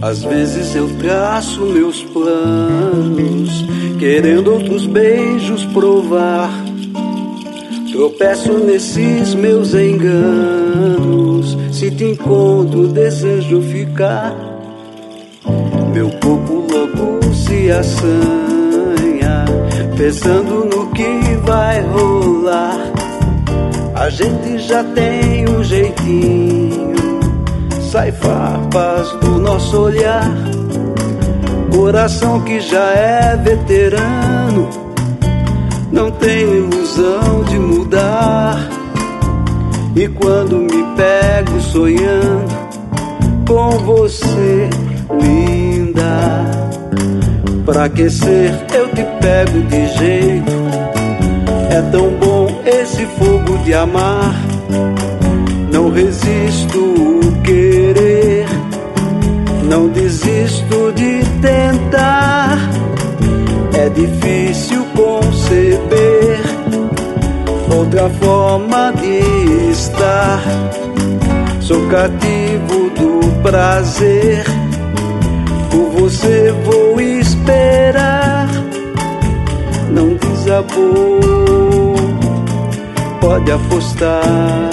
Às vezes eu traço meus planos, querendo outros beijos provar. Tropeço nesses meus enganos, se te encontro desejo ficar. Meu corpo logo se assanha, pensando no que vai rolar. A gente já tem um jeitinho, sai farpas do nosso olhar. Coração que já é veterano, não tem ilusão de mudar. E quando me pego sonhando com você, linda, pra aquecer eu te pego de jeito. É tão bom esse fogo de amar, não resisto o querer, não desisto de tentar. É difícil conceber outra forma de estar. Sou cativo do prazer, por você vou esperar. Não desabou, pode apostar.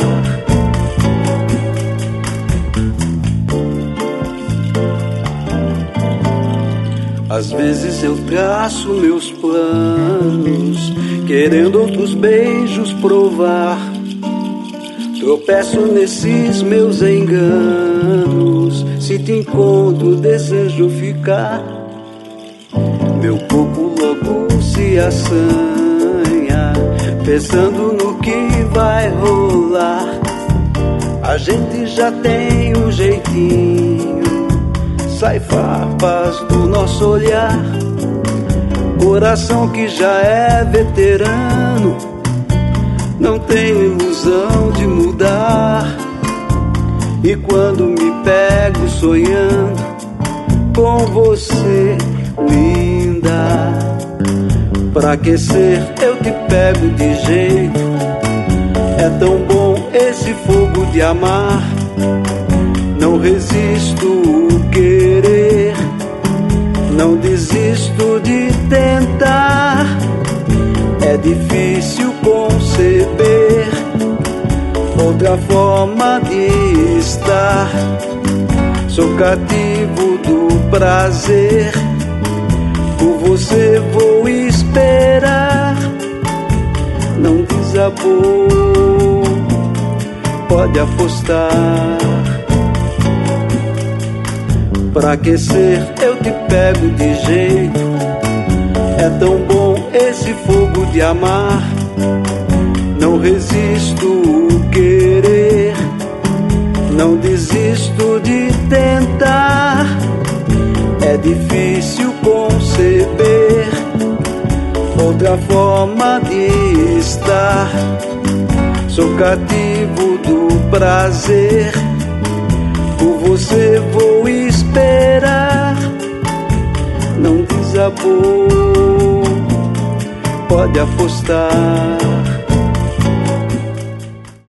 Às vezes eu traço meus planos, querendo outros beijos provar. Tropeço nesses meus enganos, se te encontro desejo ficar. Meu corpo logo se assanha, pensando no que vai rolar. A gente já tem um jeitinho, sai farpas do nosso olhar. Coração que já é veterano, não tem ilusão de mudar. E quando me pego sonhando com você, linda, pra aquecer eu te pego de jeito. É tão bom esse fogo de amar, não resisto o querer, não desisto de tentar. É difícil conceber outra forma de estar. Sou cativo do prazer, por você vou esperar. Não desabou, pode apostar. Pra aquecer eu te pego de jeito. É tão bom esse fogo de amar, não resisto o querer, não desisto de tentar. É difícil conceber outra forma de estar. Sou cativo do prazer, por você vou esperar. Não desabou, pode apostar.